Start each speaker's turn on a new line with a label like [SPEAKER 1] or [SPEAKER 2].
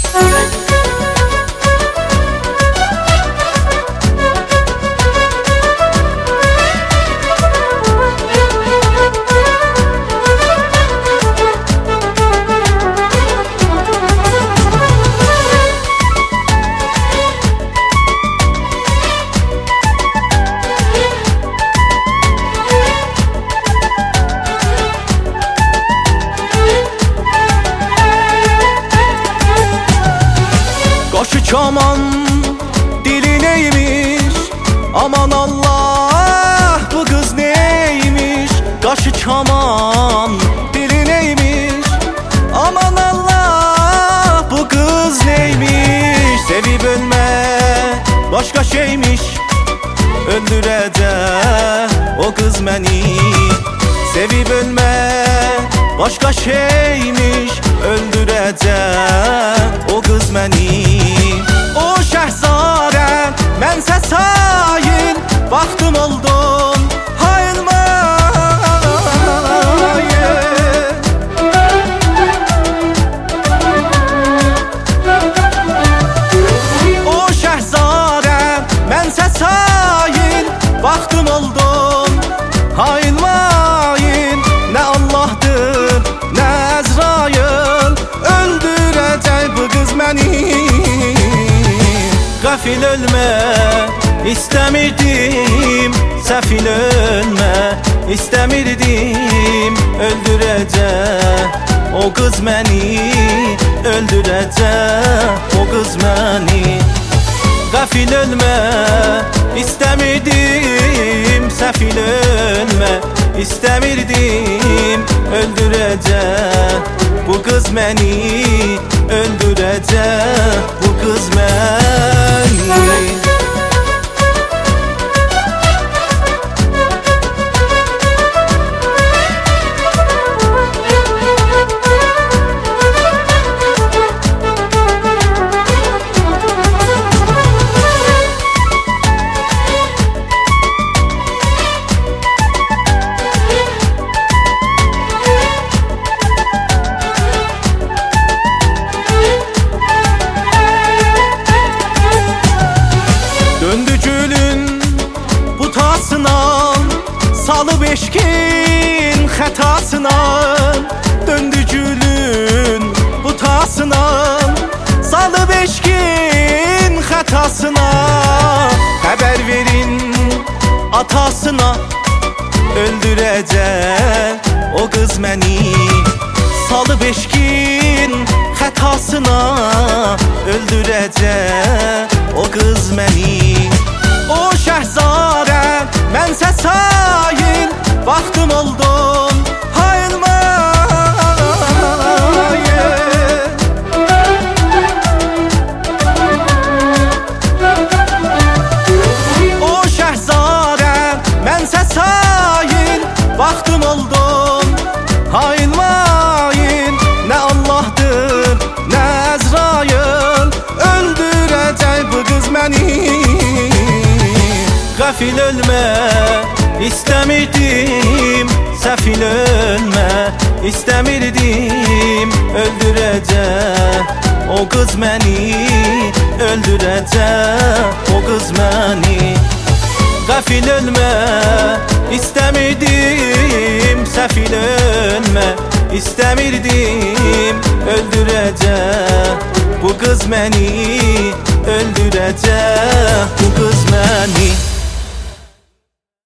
[SPEAKER 1] Qaşı kaman dili neymiş? Aman Allah, bu kız neymiş? Qaşı kaman dili neymiş? Aman Allah, bu kız neymiş? Sevip ölme başka şeymiş, öldürecek o kız beni. Sevip ölme başka şeymiş, öldürecek o kız beni. O şehzade mənsə sayın, vaxtım oldum hayılmayın. O şehzade mənsə sayın, vaxtım oldum hayılmayın. Nə Allah'dır, nə Əzrail, öldürəcək bu qız məni. Qəfil ölmə istəmirdim, səfil ölmə istəmirdim, öldürəcək o qız məni, öldürəcək o qız məni. Qəfil ölmə istəmirdim, səfil ölmə istəmirdim, öldürəcək bu qız məni, öldürəcək bu qız məni. Döndü gülün butasına, salıp eşkin xətasına. Döndü gülün butasına, salıp eşkin xətasına. Xəbər verin atasına, öldürəcək o qız məni. Salıp eşkin xətasına, öldürəcək o qız məni. O şəhzadə mənsə sayın, vaxtım oldum hayılmayın. O şəhzadə mənsə sayın, vaxtım oldum hayılmayın. Nə Allah'dır, nə Əzrail, öldürəcək bu qız məni. Qəfil ölmə istəmirdim, səfil ölmə istəmirdim, öldürəcək o qız məni, öldürəcək o qız məni. Qəfil ölmə istəmirdim, səfil ölmə istəmirdim, öldürəcək bu qız məni,